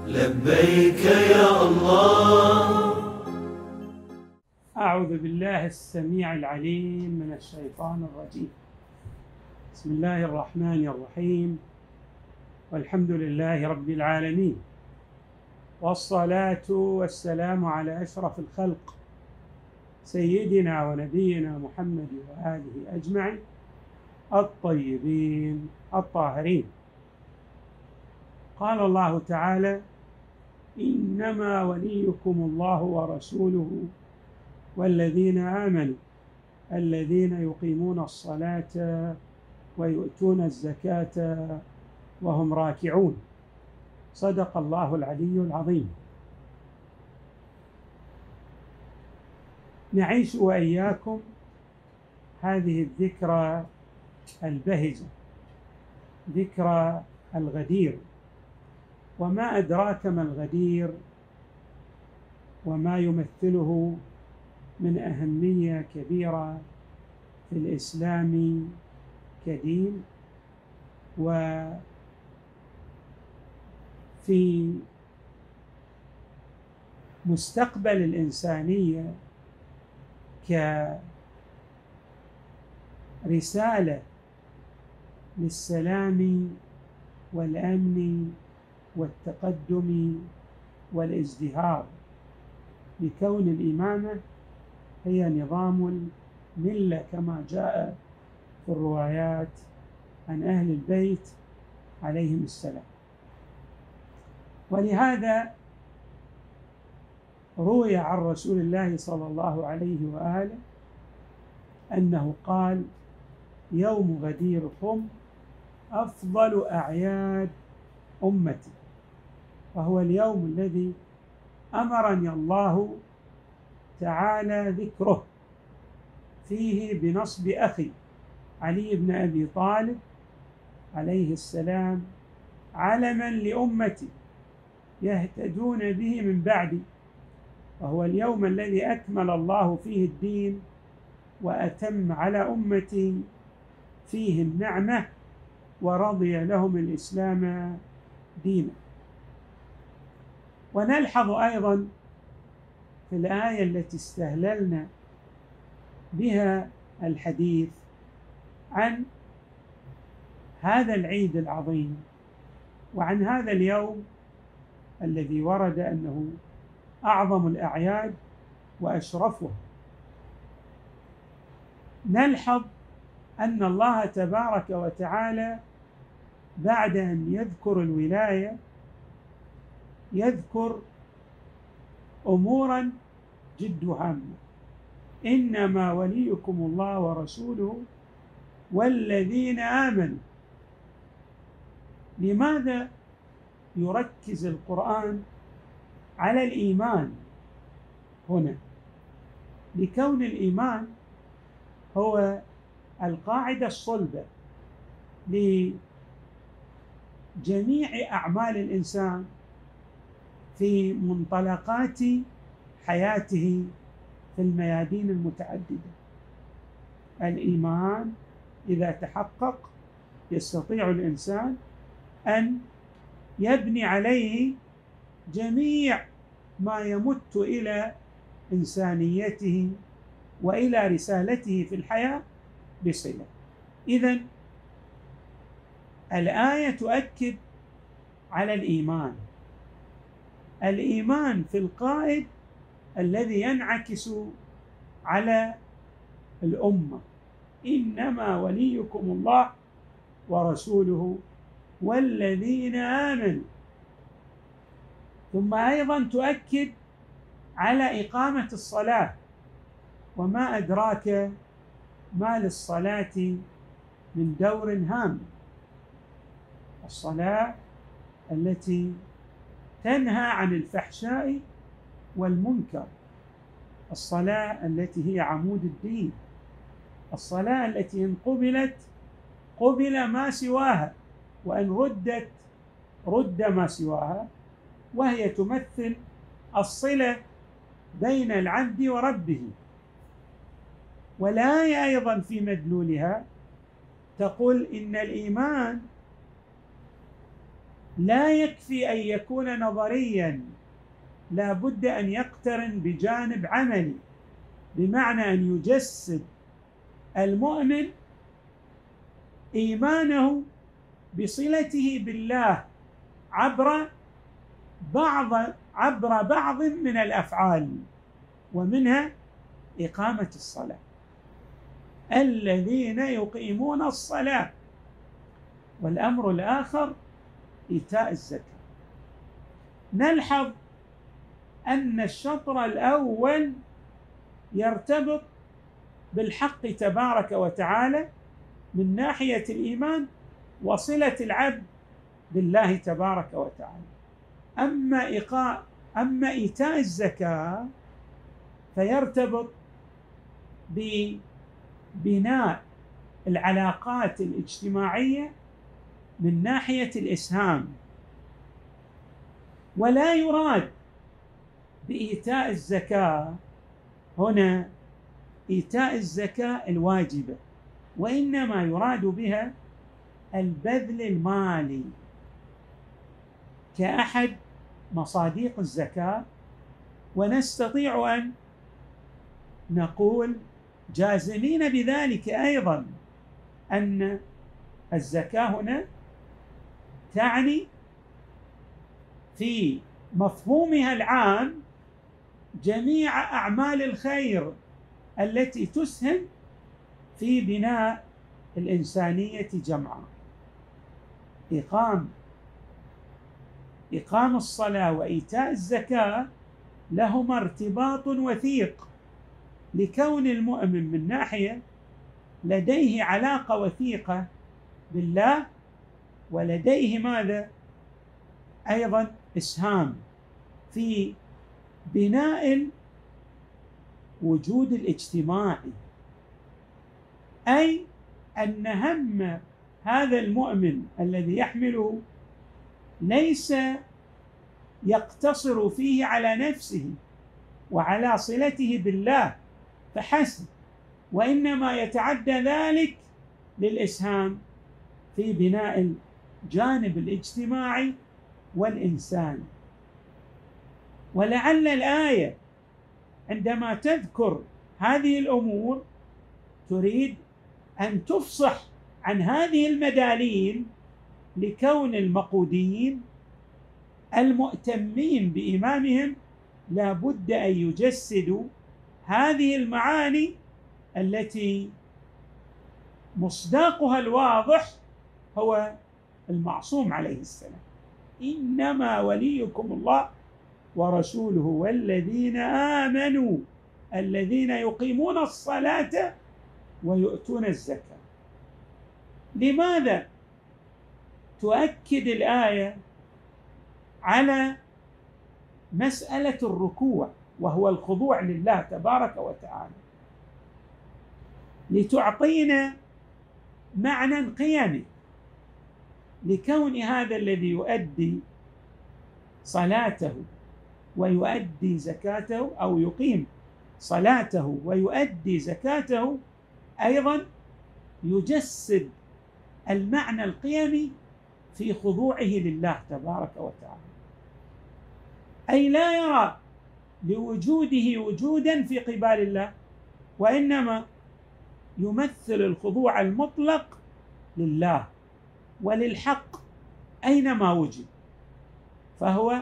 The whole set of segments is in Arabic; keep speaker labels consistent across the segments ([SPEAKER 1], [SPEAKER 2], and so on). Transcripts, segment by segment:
[SPEAKER 1] لبيك يا الله.
[SPEAKER 2] أعوذ بالله السميع العليم من الشيطان الرجيم. بسم الله الرحمن الرحيم، والحمد لله رب العالمين، والصلاة والسلام على أشرف الخلق سيدنا ونبينا محمد وآله أجمعين الطيبين الطاهرين. قال الله تعالى: إنما وليكم الله ورسوله والذين آمنوا الذين يقيمون الصلاة ويؤتون الزكاة وهم راكعون. صدق الله العلي العظيم. نعيش وإياكم هذه الذكرى البهجة، ذكرى الغدير. وما أدراك ما الغدير وما يمثله من أهمية كبيرة في الإسلام كدين، وفي مستقبل الإنسانية كرسالة للسلام والأمن والتقدم والازدهار، لكون الإمامة هي نظام الملة كما جاء في الروايات عن أهل البيت عليهم السلام. ولهذا روي عن رسول الله صلى الله عليه وآله أنه قال: يوم غديركم أفضل أعياد أمتي، وهو اليوم الذي أمرني الله تعالى ذكره فيه بنصب أخي علي بن أبي طالب عليه السلام علما لأمتي يهتدون به من بعدي، وهو اليوم الذي أكمل الله فيه الدين وأتم على أمتي فيه النعمة ورضي لهم الإسلام دينا. ونلحظ أيضا في الآية التي استهللنا بها الحديث عن هذا العيد العظيم وعن هذا اليوم الذي ورد أنه أعظم الأعياد وأشرفها، نلحظ أن الله تبارك وتعالى بعد أن يذكر الولاية يذكر أموراً جد هامة: إنما وليكم الله ورسوله والذين آمنوا. لماذا يركز القرآن على الإيمان هنا؟ لكون الإيمان هو القاعدة الصلبة لجميع أعمال الإنسان في منطلقات حياته في الميادين المتعددة. الإيمان إذا تحقق يستطيع الإنسان أن يبني عليه جميع ما يمت إلى إنسانيته وإلى رسالته في الحياة بصلة. إذن الآية تؤكد على الإيمان، الإيمان في القائد الذي ينعكس على الأمة: إنما وليكم الله ورسوله والذين آمنوا. ثم أيضا تؤكد على إقامة الصلاة، وما أدراك ما للصلاة من دور هام. الصلاة التي تنهى عن الفحشاء والمنكر، الصلاة التي هي عمود الدين، الصلاة التي إن قبلت قبل ما سواها، وإن ردت رد ما سواها، وهي تمثل الصلة بين العبد وربه. والآية أيضا في مدلولها تقول إن الإيمان لا يكفي أن يكون نظريا، لا بد أن يقترن بجانب عملي، بمعنى أن يجسد المؤمن إيمانه بصلته بالله عبر بعض من الأفعال، ومنها إقامة الصلاة. الذين يقيمون الصلاة. والأمر الآخر إيتاء الزكاة. نلحظ أن الشطر الأول يرتبط بالحق تبارك وتعالى من ناحية الإيمان وصلة العبد بالله تبارك وتعالى. أما إيتاء الزكاة فيرتبط ببناء العلاقات الاجتماعية من ناحية الإسهام، ولا يراد بإيتاء الزكاة هنا إيتاء الزكاة الواجبة، وإنما يراد بها البذل المالي كأحد مصاديق الزكاة. ونستطيع أن نقول جازمين بذلك أيضا أن الزكاة هنا تعني في مفهومها العام جميع أعمال الخير التي تسهم في بناء الإنسانية جمعاء. إقام الصلاة وإيتاء الزكاة لهما ارتباط وثيق، لكون المؤمن من ناحية لديه علاقة وثيقة بالله، ولديه ماذا؟ أيضا إسهام في بناء الوجود الاجتماعي، أي أن هم هذا المؤمن الذي يحمله ليس يقتصر فيه على نفسه وعلى صلته بالله فحسب، وإنما يتعدى ذلك للإسهام في بناء الجانب الاجتماعي والإنساني. ولعل الآية عندما تذكر هذه الأمور تريد أن تفصح عن هذه المداليل، لكون المقودين المؤتمين بإمامهم لا بد أن يجسدوا هذه المعاني التي مصداقها الواضح هو المعصوم عليه السلام: إنما وليكم الله ورسوله والذين آمنوا الذين يقيمون الصلاة ويؤتون الزكاة. لماذا تؤكد الآية على مسألة الركوع وهو الخضوع لله تبارك وتعالى؟ لتعطينا معنى قيمي لكون هذا الذي يؤدي صلاته ويؤدي زكاته، أو يقيم صلاته ويؤدي زكاته، أيضا يجسد المعنى القيمي في خضوعه لله تبارك وتعالى، أي لا يرى لوجوده وجودا في قبال الله، وإنما يمثل الخضوع المطلق لله وللحق أينما وجد، فهو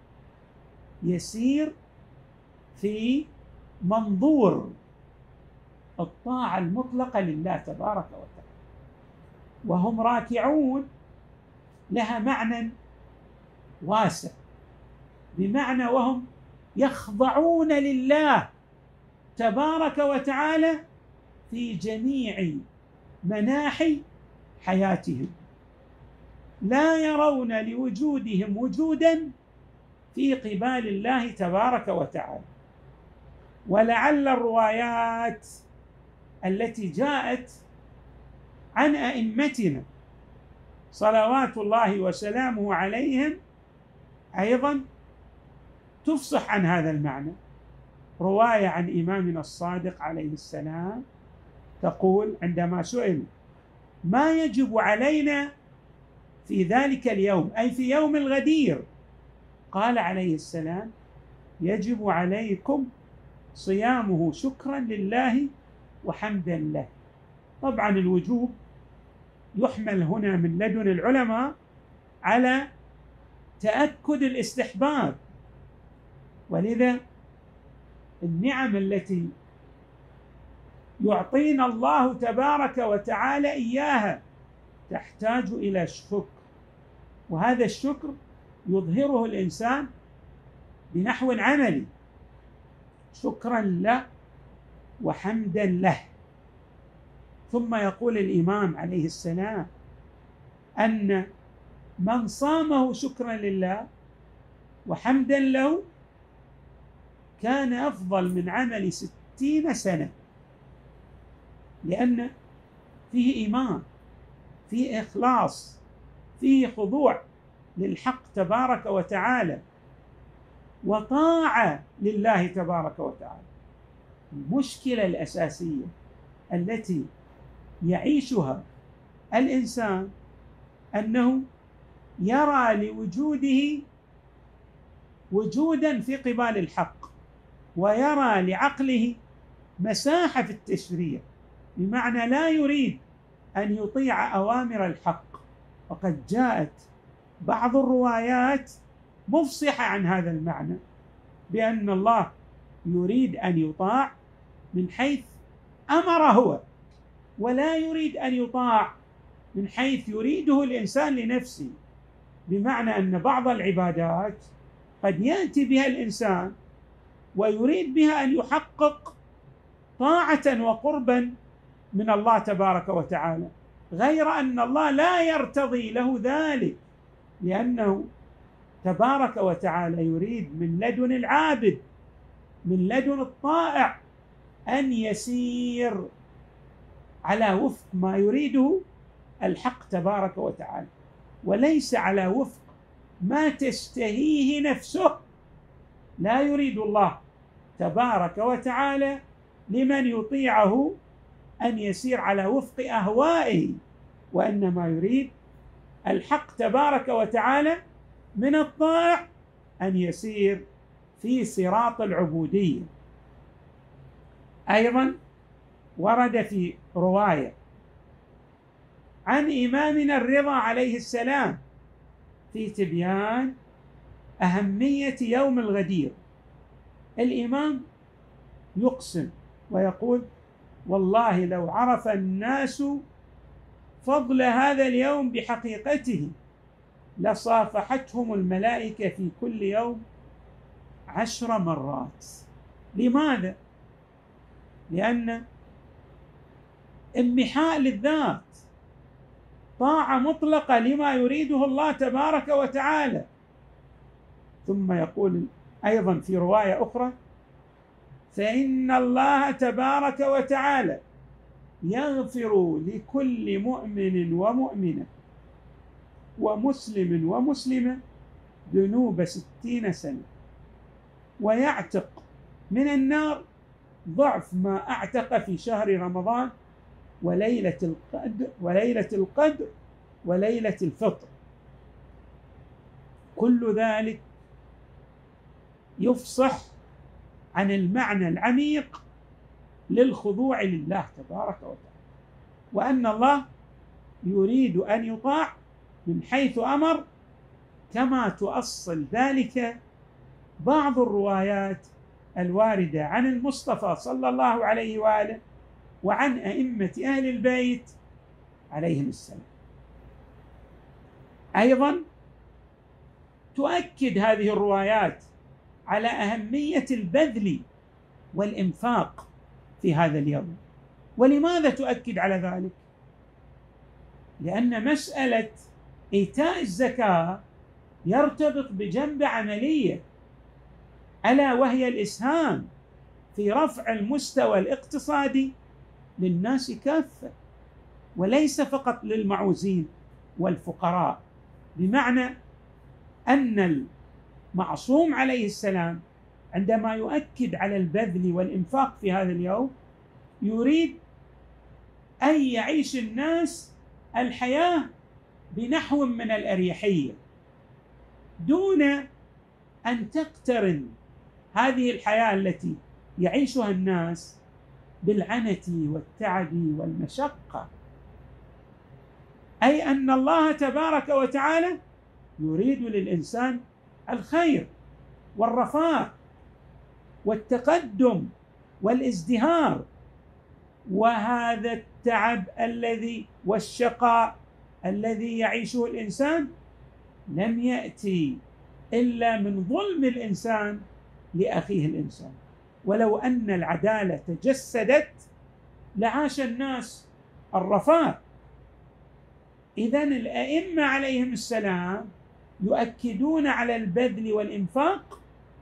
[SPEAKER 2] يسير في منظور الطاعة المطلقة لله تبارك وتعالى. وهم راكعون لها معنى واسع، بمعنى وهم يخضعون لله تبارك وتعالى في جميع مناحي حياتهم، لا يرون لوجودهم وجودا في قبال الله تبارك وتعالى. ولعل الروايات التي جاءت عن أئمتنا صلوات الله وسلامه عليهم أيضا تفصح عن هذا المعنى. رواية عن إمامنا الصادق عليه السلام تقول عندما سئل: ما يجب علينا في ذلك اليوم أي في يوم الغدير، قال عليه السلام: يجب عليكم صيامه شكرا لله وحمدا له. طبعا الوجوب يحمل هنا من لدن العلماء على تأكد الاستحباب، ولذا النعم التي يعطينا الله تبارك وتعالى إياها تحتاج إلى شكر، وهذا الشكر يظهره الإنسان بنحو عملي، شكرا له وحمدا له. ثم يقول الإمام عليه السلام أن من صامه شكرا لله وحمدا له كان أفضل من عمل 60 سنة، لأن فيه إيمان، فيه إخلاص، فيه خضوع للحق تبارك وتعالى وطاعة لله تبارك وتعالى. المشكلة الأساسية التي يعيشها الإنسان أنه يرى لوجوده وجودا في قبال الحق، ويرى لعقله مساحة في التشريع، بمعنى لا يريد أن يطيع أوامر الحق. وقد جاءت بعض الروايات مفصحة عن هذا المعنى، بأن الله يريد أن يطاع من حيث أمر هو، ولا يريد أن يطاع من حيث يريده الإنسان لنفسه، بمعنى أن بعض العبادات قد يأتي بها الإنسان ويريد بها أن يحقق طاعة وقربا من الله تبارك وتعالى، غير أن الله لا يرتضي له ذلك، لأنه تبارك وتعالى يريد من لدن العابد، من لدن الطائع، أن يسير على وفق ما يريده الحق تبارك وتعالى، وليس على وفق ما تشتهيه نفسه. لا يريد الله تبارك وتعالى لمن يطيعه أن يسير على وفق أهوائه، وإنما يريد الحق تبارك وتعالى من الطائع أن يسير في صراط العبودية. أيضا ورد في رواية عن إمامنا الرضا عليه السلام في تبيان أهمية يوم الغدير. الإمام يقسم ويقول: والله لو عرف الناس فضل هذا اليوم بحقيقته لصافحتهم الملائكة في كل يوم 10 مرات. لماذا؟ لأن امحاء للذات، طاعة مطلقة لما يريده الله تبارك وتعالى. ثم يقول أيضا في رواية أخرى: فإن الله تبارك وتعالى يغفر لكل مؤمن ومؤمنة ومسلم ومسلمة ذنوب 60 سنة، ويعتق من النار ضعف ما أعتق في شهر رمضان وليلة القدر وليلة الفطر. كل ذلك يفصح عن المعنى العميق للخضوع لله تبارك وتعالى، وأن الله يريد أن يطاع من حيث أمر، كما تؤصل ذلك بعض الروايات الواردة عن المصطفى صلى الله عليه وآله وعن أئمة أهل البيت عليهم السلام. أيضا تؤكد هذه الروايات على أهمية البذل والإنفاق في هذا اليوم. ولماذا تؤكد على ذلك؟ لأن مسألة إيتاء الزكاة يرتبط بجنبة عملية، ألا وهي الإسهام في رفع المستوى الاقتصادي للناس كافة، وليس فقط للمعوزين والفقراء. بمعنى أن المعصوم عليه السلام عندما يؤكد على البذل والإنفاق في هذا اليوم يريد أن يعيش الناس الحياة بنحو من الأريحية، دون أن تقترن هذه الحياة التي يعيشها الناس بالعنة والتعب والمشقة. أي أن الله تبارك وتعالى يريد للإنسان الخير والرفاه والتقدم والازدهار، وهذا التعب الذي والشقاء الذي يعيشه الإنسان لم يأتي إلا من ظلم الإنسان لأخيه الإنسان. ولو أن العدالة تجسدت لعاش الناس الرفاه. إذن الأئمة عليهم السلام يؤكدون على البذل والإنفاق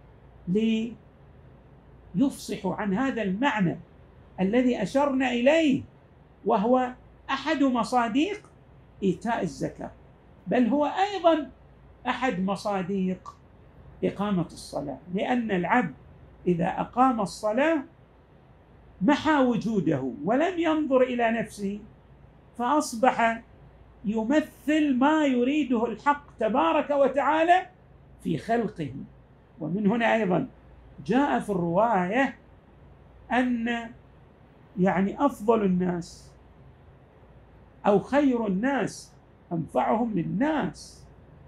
[SPEAKER 2] ليفصحوا عن هذا المعنى الذي أشرنا إليه، وهو أحد مصادق إيتاء الزكاة، بل هو أيضا أحد مصادق إقامة الصلاة، لأن العبد إذا أقام الصلاة محى وجوده ولم ينظر إلى نفسه، فأصبح يمثل ما يريده الحق تبارك وتعالى في خلقه. ومن هنا أيضا جاء في الرواية أن أفضل الناس أو خير الناس أنفعهم للناس.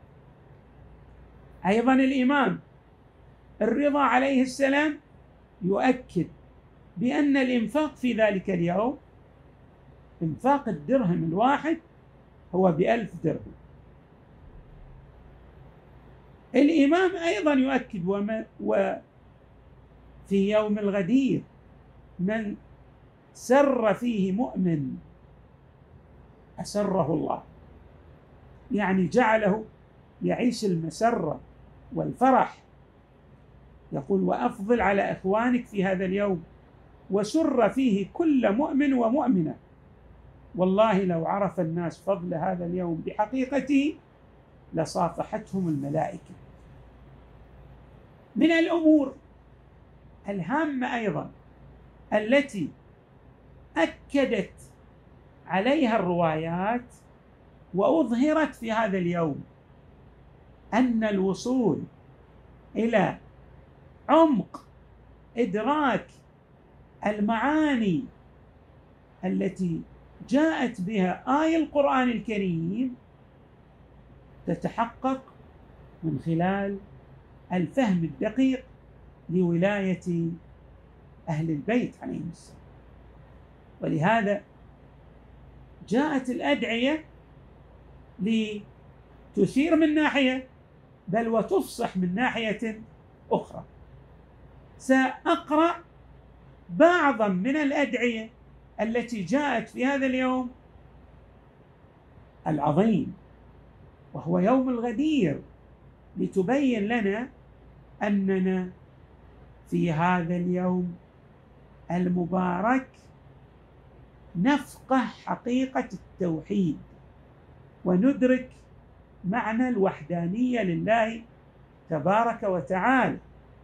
[SPEAKER 2] أيضا الإمام الرضا عليه السلام يؤكد بأن الإنفاق في ذلك اليوم، إنفاق الدرهم الواحد هو ب1000 درهم. الإمام أيضا يؤكد وفي يوم الغدير من سر فيه مؤمن أسره الله، جعله يعيش المسرة والفرح. يقول: وأفضل على إخوانك في هذا اليوم وسر فيه كل مؤمن ومؤمنة، والله لو عرف الناس فضل هذا اليوم بحقيقته لصافحتهم الملائكة. من الأمور الهامة أيضا التي أكدت عليها الروايات وأظهرت في هذا اليوم أن الوصول إلى عمق إدراك المعاني التي جاءت بها آية القرآن الكريم تتحقق من خلال الفهم الدقيق لولاية أهل البيت عليهم السلام. ولهذا جاءت الأدعية لتثير من ناحية بل وتفصح من ناحية أخرى. سأقرأ بعضا من الأدعية التي جاءت في هذا اليوم العظيم وهو يوم الغدير، لتبين لنا أننا في هذا اليوم المبارك نفقه حقيقة التوحيد وندرك معنى الوحدانية لله تبارك وتعالى.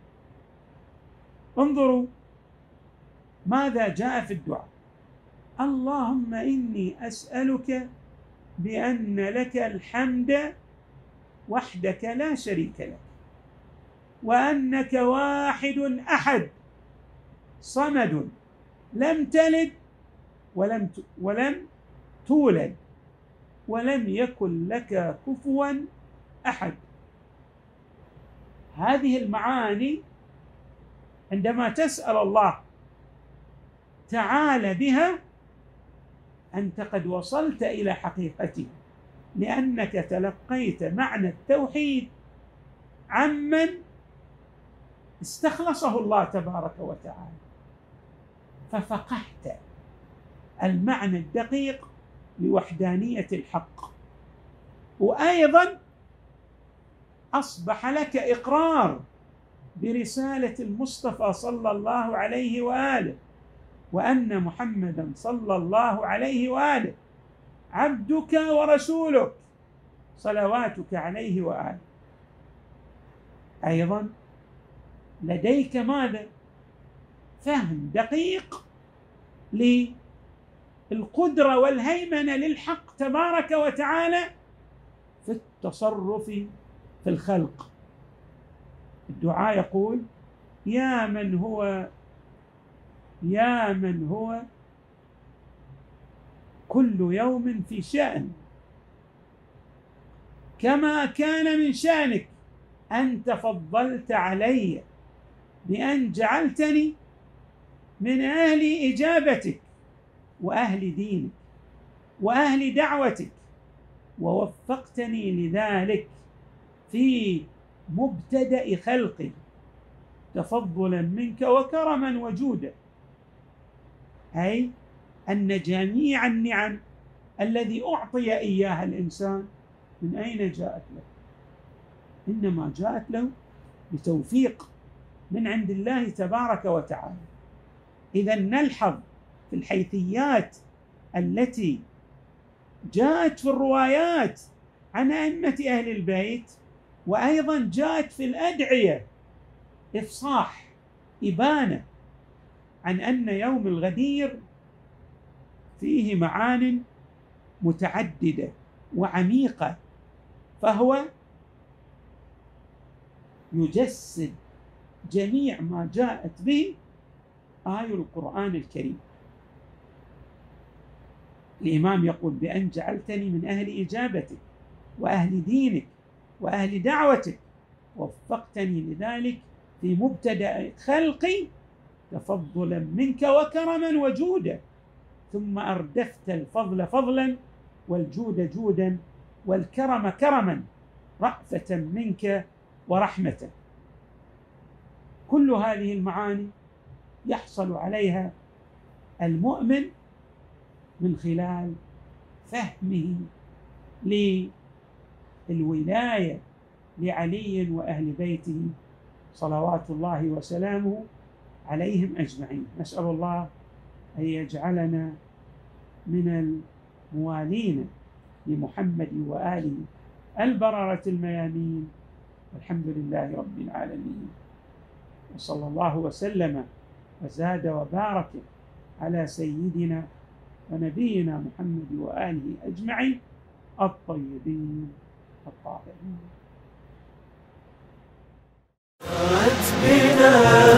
[SPEAKER 2] انظروا ماذا جاء في الدعاء: اللهم إني أسألك بأن لك الحمد وحدك لا شريك لك، وأنك واحد أحد صمد لم تلد ولم تولد ولم يكن لك كفوا أحد. هذه المعاني عندما تسأل الله تعالى بها أنت قد وصلت إلى حقيقته، لأنك تلقيت معنى التوحيد عمن استخلصه الله تبارك وتعالى، ففقهت المعنى الدقيق لوحدانية الحق. وأيضا أصبح لك إقرار برسالة المصطفى صلى الله عليه وآله، وأن محمدا صلى الله عليه وآله عبدك ورسولك صلواتك عليه وآله. أيضا لديك ماذا؟ فهم دقيق للقدرة والهيمنة للحق تبارك وتعالى في التصرف في الخلق. الدعاء يقول: يا من هو كل يوم في شأن، كما كان من شأنك أن تفضلت علي بأن جعلتني من أهل إجابتك وأهل دينك وأهل دعوتك، ووفقتني لذلك في مبتدأ خلقي تفضلا منك وكرما وجودا. أي أن جميع النعم الذي أعطي إياها الإنسان من أين جاءت له؟ إنما جاءت له بتوفيق من عند الله تبارك وتعالى. إذا نلحظ في الحيثيات التي جاءت في الروايات عن أئمة أهل البيت، وأيضا جاءت في الأدعية إفصاح إبانة عن أن يوم الغدير فيه معان متعددة وعميقة، فهو يجسد جميع ما جاءت به آية القرآن الكريم. الإمام يقول: بأن جعلتني من أهل إجابتك وأهل دينك وأهل دعوتك، وفقتني لذلك في مبتدأ خلقي تفضلا منك وكرما وجودا، ثم أردفت الفضل فضلا والجود جودا والكرم كرما رأفة منك ورحمة. كل هذه المعاني يحصل عليها المؤمن من خلال فهمه للولاية لعلي وأهل بيته صلوات الله وسلامه عليهم أجمعين. نسأل الله أن يجعلنا من الموالين لمحمد وآله البررة الميامين، والحمد لله رب العالمين، وصلى الله وسلم وزاد وبارك على سيدنا ونبينا محمد وآله أجمعين الطيبين الطاهرين.